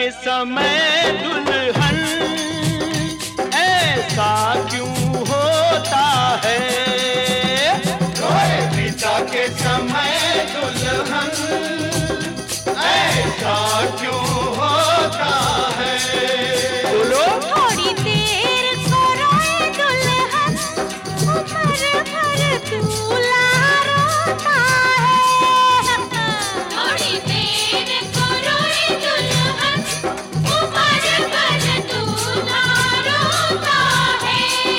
के समय दुल्हन ऐसा क्यों होता है? रोए पिता के समय दुल्हन ऐसा क्यों होता है? बोलो। थोड़ी देर को रोए दुल्हन, उम्र भर दूल्हा रोता है। थोड़ी देर को रोए दुल्हन, उम्र भर दूल्हा रोता है।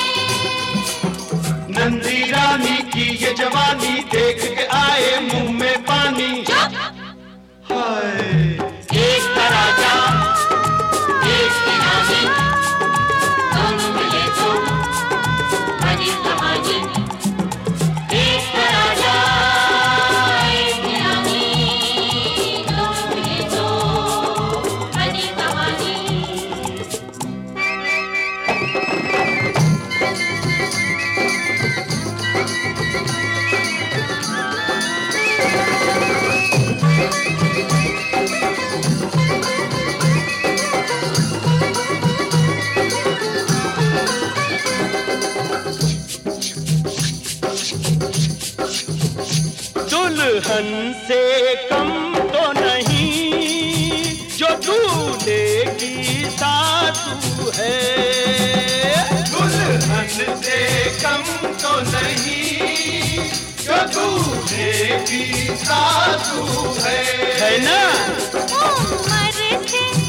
नंदी रानी की ये जवानी देख के आए मुंह में पानी। हाय एक राजा, एक रानी, दोनों मिले तो बनी कहानी। एक राजा, एक रानी, दोनों मिले तो बनी कहानी। दुल्हन से कम तो नहीं जो दूल्हे की सासू है। दुल्हन से कम तो नहीं जो दूल्हे की सासू है ना? उम्र से